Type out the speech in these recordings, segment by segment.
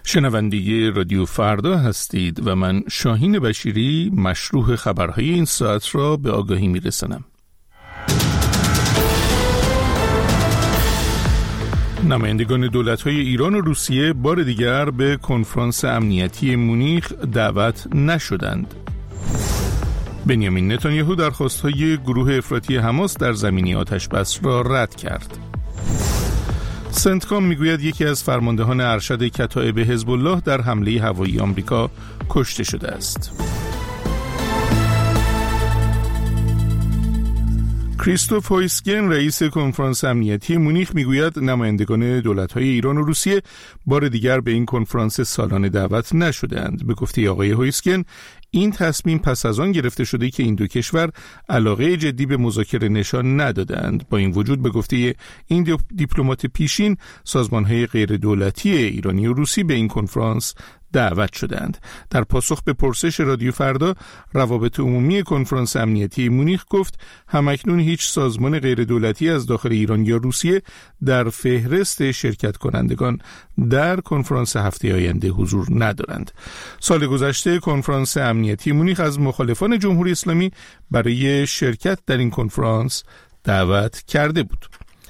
شنونده رادیو فردا هستید و من شاهین بشیری مشروح خبرهای این ساعت را به آگاهی میرسانم. نمایندگان دولت‌های ایران و روسیه بار دیگر به کنفرانس امنیتی مونیخ دعوت نشدند. بنیامین نتانیاهو درخواست‌های گروه افراطی حماس در زمینه آتش‌بس را رد کرد. سنتکام میگوید یکی از فرماندهان ارشد کتایب حزب الله در حمله هوایی آمریکا کشته شده است. کریستوف هویسگن رئیس کنفرانس امنیتی مونیخ میگوید نمایندگان دولت‌های ایران و روسیه بار دیگر به این کنفرانس سالانه دعوت نشده‌اند. به گفته آقای هویسگن این تصمیم پس از آن گرفته شده که این دو کشور علاقه جدی به مذاکره نشان ندادند. با این وجود به گفته این دیپلمات پیشین سازمان‌های غیر دولتی ایرانی و روسی به این کنفرانس دعوت شدند. در پاسخ به پرسش رادیو فردا، روابط عمومی کنفرانس امنیتی مونیخ گفت همکنون هیچ سازمان غیر دولتی از داخل ایران یا روسیه در فهرست شرکت کنندگان در کنفرانس هفته آینده حضور ندارند. سال گذشته کنفرانس امنیتی مونیخ از مخالفان جمهوری اسلامی برای شرکت در این کنفرانس دعوت کرده بود.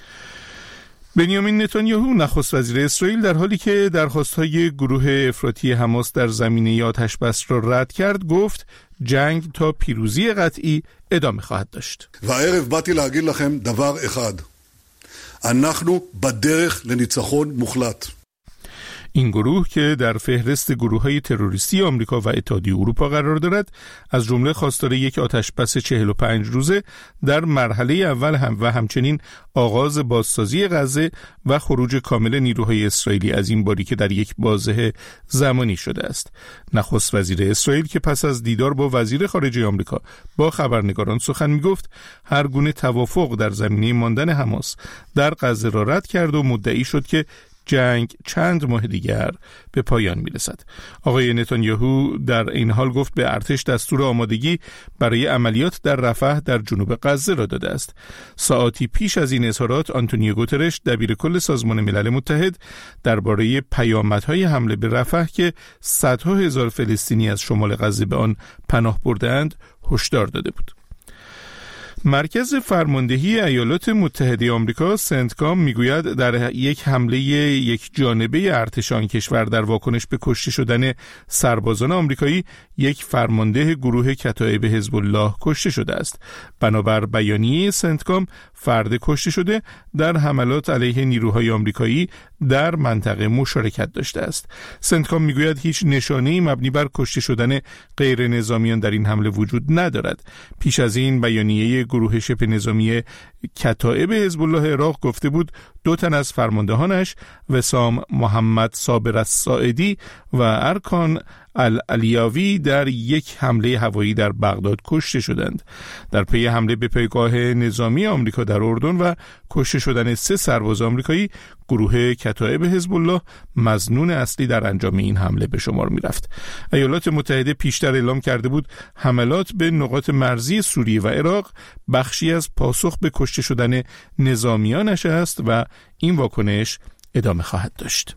بنیامین نتانیاهو نخست وزیر اسرائیل در حالی که درخواست‌های گروه افراطی حماس در زمینه آتش‌بس را رد کرد گفت جنگ تا پیروزی قطعی ادامه خواهد داشت. והערב באתי להגיד לכם דבר אחד. אנחנו בדרך לניצחון מוחלט. این گروه که در فهرست گروه‌های تروریستی آمریکا و اتحادیه اروپا قرار دارد، از جمله خواستار یک آتش‌بس 45 روزه در مرحله اول و همچنین آغاز بازسازی غزه و خروج کامل نیروهای اسرائیلی از این باریکه در یک بازه زمانی شده است. نخست وزیر اسرائیل که پس از دیدار با وزیر خارجه آمریکا با خبرنگاران سخن می‌گفت، هر گونه توافق در زمینه ماندن حماس در غزه را رد کرد و مدعی شد که جنگ چند ماه دیگر به پایان میرسد. آقای نتانیاهو در این حال گفت به ارتش دستور آمادگی برای عملیات در رفح در جنوب غزه را داده است. ساعاتی پیش از این اظهارات آنتونیو گوترش دبیر کل سازمان ملل متحد درباره پیامدهای حمله به رفح که صدها هزار فلسطینی از شمال غزه به آن پناه برده‌اند هشدار داده بود. مرکز فرماندهی ایالات متحده آمریکا سنتکام میگوید در یک حمله یک جانبه ارتش آن کشور در واکنش به کشته شدن سربازان آمریکایی یک فرمانده گروه کتایب حزب الله کشته شده است. بنابر بیانیه سنتکام فرد کشته شده در حملات علیه نیروهای آمریکایی در منطقه مشارکت داشته است. سنتکام میگوید هیچ نشانه‌ای مبنی بر کشته شدن غیر نظامیان در این حمله وجود ندارد. پیش از این بیانیه گروه شبه نظامی کتایب حزب الله عراق گفته بود 2 تن از فرماندهانش وسام محمد صابر الساعدی و ارکان العلیاوی در یک حمله هوایی در بغداد کشته شدند. در پی حمله به پایگاه نظامی آمریکا در اردن و کشته شدن 3 سرباز آمریکایی، گروه کتایب حزب الله مظنون اصلی در انجام این حمله به شمار می رفت. ایالات متحده پیشتر اعلام کرده بود حملات به نقاط مرزی سوریه و عراق بخشی از پاسخ به کشته شدن نظامیانش است و این واکنش ادامه خواهد داشت.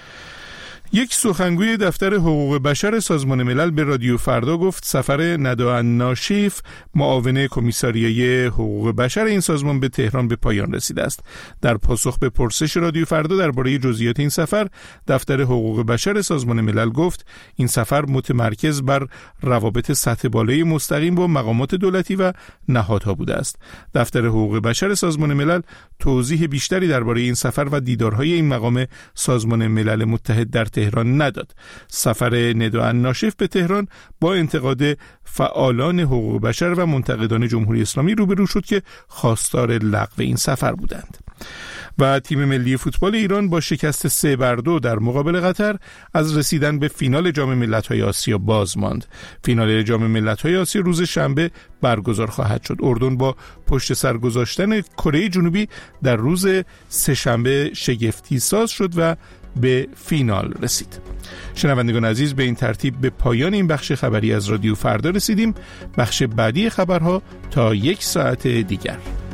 یک سخنگوی دفتر حقوق بشر سازمان ملل به رادیو فردا گفت سفر ندا الناشیف معاون کمیساریای حقوق بشر این سازمان به تهران به پایان رسیده است. در پاسخ به پرسش رادیو فردا درباره جزئیات این سفر، دفتر حقوق بشر سازمان ملل گفت این سفر متمرکز بر روابط سطح بالای مستقیم با مقامات دولتی و نهادها بوده است. دفتر حقوق بشر سازمان ملل توضیح بیشتری درباره این سفر و دیدارهای این مقام سازمان ملل متحد در تهران نداد. سفر ندا الناشیف به تهران با انتقاد فعالان حقوق بشر و منتقدان جمهوری اسلامی روبرو شد که خواستار لغو این سفر بودند. و تیم ملی فوتبال ایران با شکست 3-2 در مقابل قطر از رسیدن به فینال جام ملت‌های آسیا باز ماند. فینال جام ملت‌های آسیا روز شنبه برگزار خواهد شد. اردن با پشت سر گذاشتن کره جنوبی در روز سه‌شنبه شگفتی ساز شد و به فینال رسید. شنوندگان عزیز، به این ترتیب به پایان این بخش خبری از رادیو فردا رسیدیم. بخش بعدی خبرها تا 1 ساعت دیگر.